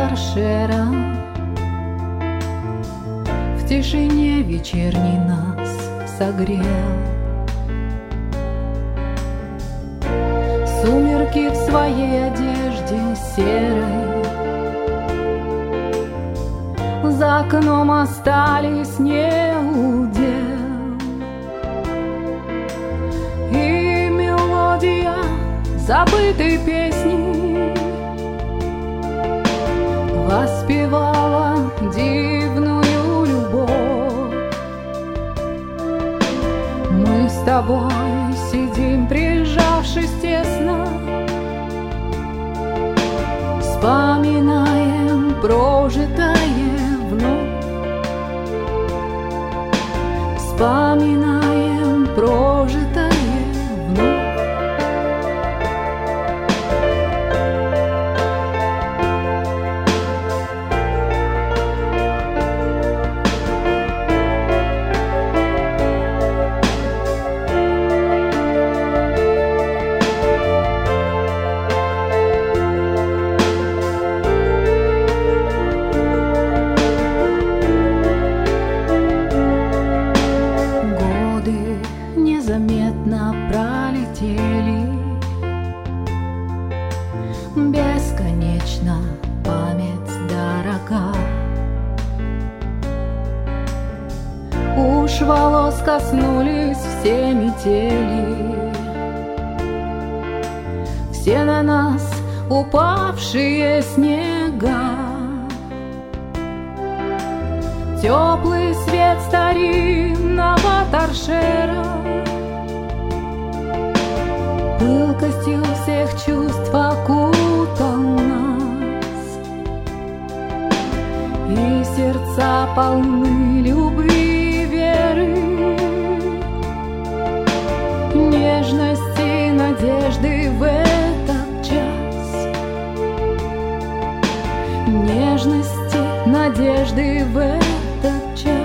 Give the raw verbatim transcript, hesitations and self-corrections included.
торшера в тишине вечерней нас согрел. Сумерки в своей одежде серой за окном остались неудел, и мелодия забытой песни воспевала дивную любовь. Мы с тобой сидим, прижавшись тесно, вспоминаем прожитое вновь, вспоминаем прожитое вновь. Незаметно пролетели, бесконечно память дорога. Уж волос коснулись все метели, все на нас упавшие снега. Теплый свет старинного торшера пылкостью всех чувств окутал нас, и сердца полны любви и веры, нежности и надежды в этот час, нежности, надежды в этот час.